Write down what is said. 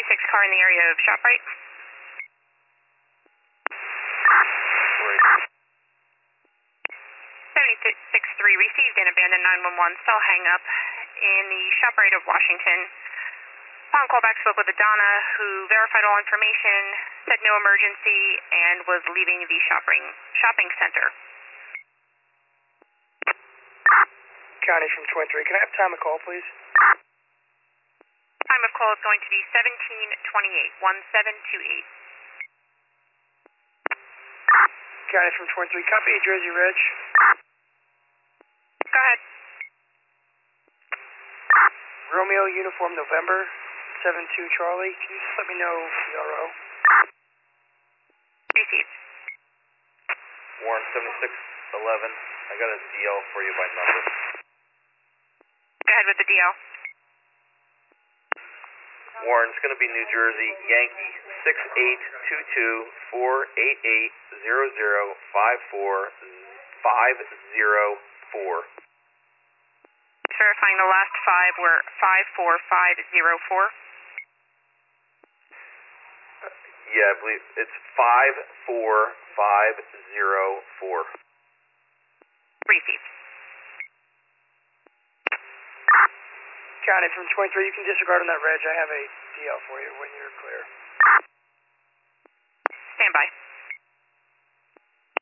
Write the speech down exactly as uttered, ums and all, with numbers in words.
seventy-six car in the area of ShopRite. Great. seventy-six three received an abandoned nine one one cell hang up in the ShopRite of Washington. Upon callback, spoke with Adana, who verified all information, said no emergency, and was leaving the shopping shopping center. County from twenty-three. Can I have time of call, please? Time of call is going to be seventeen twenty-eight, one seven two eight. County from twenty-three. Copy Jersey Ridge. Go ahead. Romeo Uniform November, seven two Charlie. Can you just let me know the R O? Received. Warren seventy-six eleven. I got a D L for you by number. Go ahead with the D L. Warren, it's going to be New Jersey, Yankee, six eight two two, four eight eight, zero zero five four, five zero four. Verifying the last five were five four five zero four. Yeah, I believe it's five four five zero four. Received. County from twenty-three. You can disregard on that reg. I have a D L for you when you're clear. Stand by.